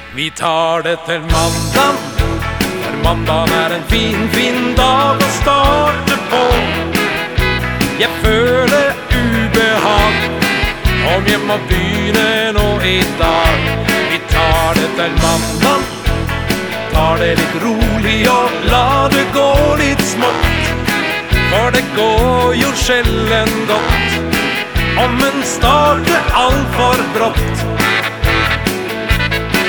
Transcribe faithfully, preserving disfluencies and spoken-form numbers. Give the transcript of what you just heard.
Vi tar det til mandag, for mandag er en fin, fin dag å starte på. Jeg føler ubehag om jeg må begynne nå i dag. Vi tar det til mandag, tar det litt rolig og la det gå litt smått. For det går jo sjelden godt om en starter alt for brått.